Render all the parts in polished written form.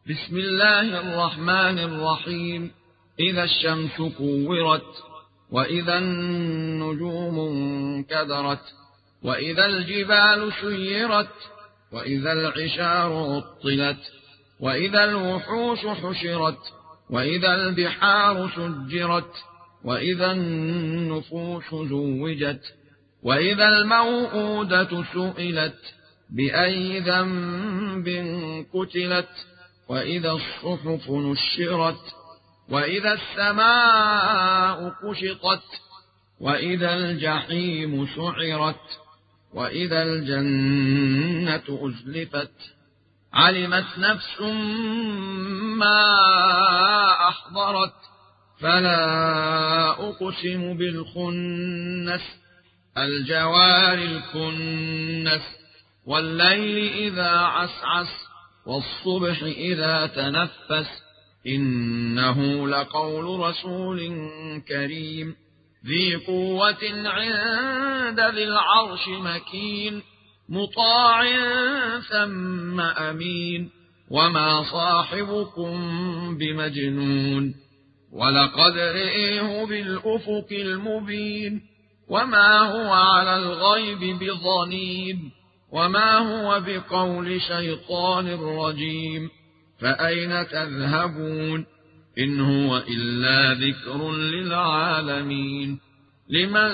بسم الله الرحمن الرحيم. إذا الشمس كورت، وإذا النجوم انكدرت، وإذا الجبال سيرت، وإذا العشار عطلت، وإذا الوحوش حشرت، وإذا البحار سجرت، وإذا النفوس زوجت، وإذا الموءودة سئلت بأي ذنب قتلت، وإذا الصحف نشرت، وإذا السماء كشطت، وإذا الجحيم سعرت، وإذا الجنة أزلفت. علمت نفس ما أحضرت. فلا أقسم بالخنس، الجوار الكنس، والليل إذا عسعس، والصبح إذا تنفس. إنه لقول رسول كريم ذي قوة عند ذي العرش مكين، مطاع ثم أمين. وما صاحبكم بمجنون، ولقد رئيه بالأفق المبين. وما هو على الغيب بضنين، وما هو بقول شيطان رجيم. فأين تذهبون؟ إن هو إلا ذكر للعالمين. لمن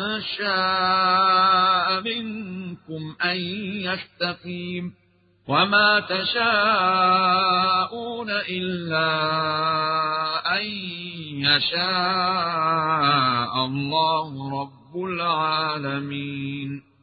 شاء منكم أن يستقيم. وما تشاءون إلا أن يشاء الله رب العالمين.